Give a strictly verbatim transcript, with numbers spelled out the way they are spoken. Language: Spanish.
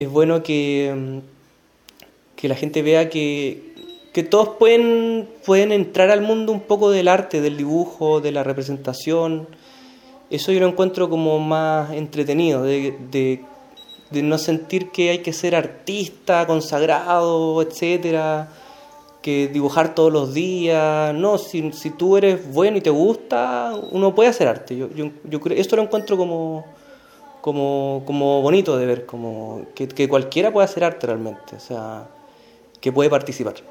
Es bueno que, que la gente vea que, que todos pueden, pueden entrar al mundo un poco del arte, del dibujo, de la representación. Eso yo lo encuentro como más entretenido, de, de, de no sentir que hay que ser artista, consagrado, etcétera, que dibujar todos los días. No, si, si tú eres bueno y te gusta, uno puede hacer arte. Yo, yo, yo creo, esto lo encuentro como, como, como bonito de ver, como que, que cualquiera puede hacer arte realmente, o sea, que puede participar.